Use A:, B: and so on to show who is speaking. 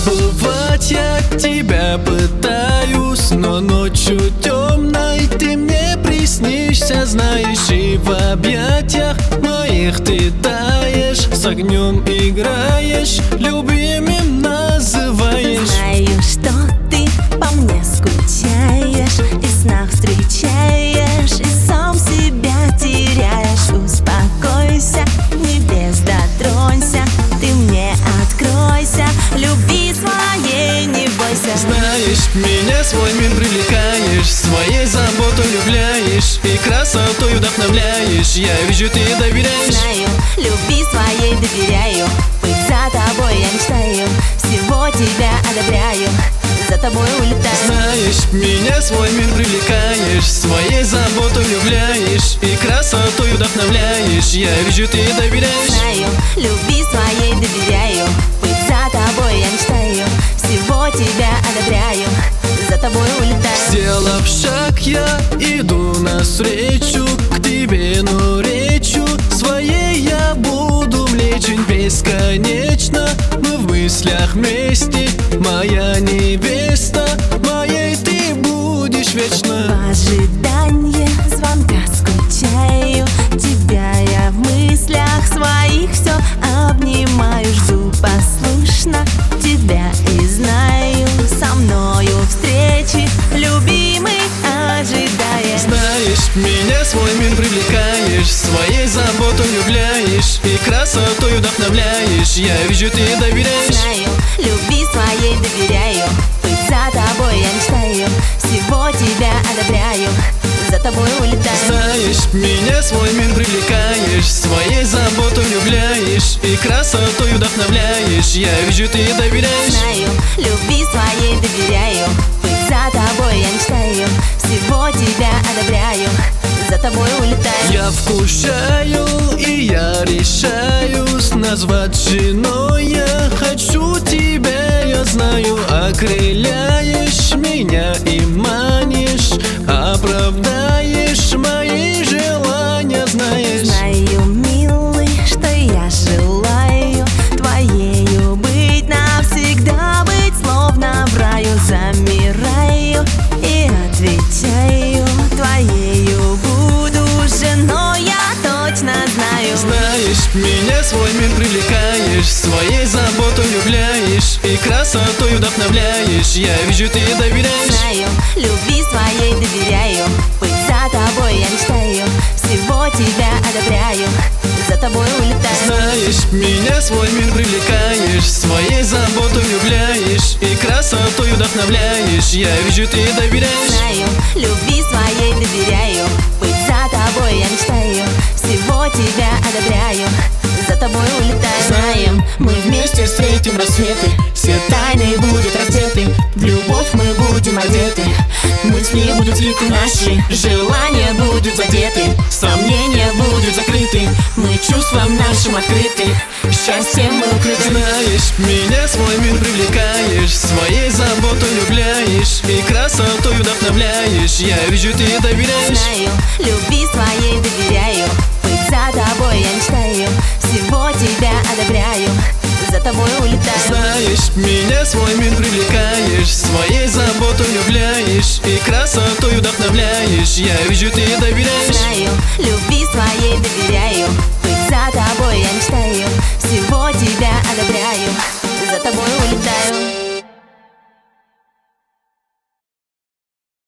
A: Забывать я тебя пытаюсь, но ночью темной ты мне приснишься, знаешь. И в объятиях моих ты таешь, с огнем играешь, любимым называешь.
B: Знаю, что ты по мне скучаешь, и в снах встречаешь, и сам себя теряешь. Успокойся, небес дотронься, ты мне откройся, любви своей не бойся.
A: Знаешь, меня свой мир привлекаешь, своей заботой влюбляешь и красотой вдохновляешь. Я вижу, ты доверяешь.
B: Знаю, любви своей доверяю, быть за тобой я мечтаю, всего тебя одобряю, за тобой улетаю.
A: Знаешь, меня свой мир привлекаешь, своей заботой влюбляешь и красотой вдохновляешь. Я вижу, ты доверяешь.
B: Знаю, любви своей доверяю, быть за тобой я мечтаю, всего тебя одобряю, за тобой улетаю.
A: Сделав шаг, я иду навстречу к тебе, но речью своей я буду млечен бесконечно. Мы в мыслях вместе, моя невеста, моей ты будешь вечно.
B: В ожидании звонка скучаю, тебя я в мыслях своих все обнимаю, жду послушно тебя и знаю, со мною встречи, любимый, ожидаешь.
A: Знаешь, меня свой мир привлекаешь, своей заботой влюбляешь и красотой вдохновляешь. Я вижу, ты доверяешь.
B: Знаю, любви своей доверяю, быть за тобой я мечтаю, всего тебя одобряю, за тобой улетаю.
A: Знаешь, меня свой мир привлекаешь, своей заботой влюбляешь и красотой вдохновляешь. Я вижу, ты доверяешь.
B: Знаю, любви своей доверяю, быть за тобой я мечтаю, всего тебя одобряю, за тобой улетаю.
A: Я вкушаю и я решаюсь назвать женой. Я хочу тебя, я знаю, окрыляешь меня и манишь, оправдаешь мои желания, знаешь.
B: Знаю, милый, что я желаю твоею быть, навсегда быть, словно в раю. Замираю и отвечаю, твоею буду женой, я точно знаю.
A: Знаешь, меня свой мир привлекаешь, своей заботой влюбляешь и красотой вдохновляешь. Я вижу, ты доверяешь.
B: Знаю, любви своей доверяю, быть за тобой я мечтаю, всего тебя одобряю, за тобой улетаю.
A: Знаешь, меня свой мир привлекаешь, своей заботой влюбляешь и красотой вдохновляешь. Я вижу, ты доверяешь.
B: Знаю, любви своей доверяю, быть за тобой я мечтаю, всего тебя одобряю, за тобой улетаю.
C: Знаем, мы вместе встретим рассветы, все тайны будут раздеты, в любовь мы будем одеты, мысли будут слиты наши, желания будут задеты, сомнения будут закрыты, мы чувствам нашим открыты, счастьем мы укрыты.
A: Знаешь, меня свой мир привлекаешь, своей заботой влюбляешь и красотой вдохновляешь. Я вижу, ты доверяешь.
B: Знаю, любви своей доверяю, быть за тобой я мечтаю, всего тебя одобряю, за тобой улетаю.
A: Знаешь, меня свой мир привлекаешь, своей заботой влюбляешь и красотой вдохновляешь. Я вижу, ты доверяешь.
B: Знаю, любви своей доверяю, быть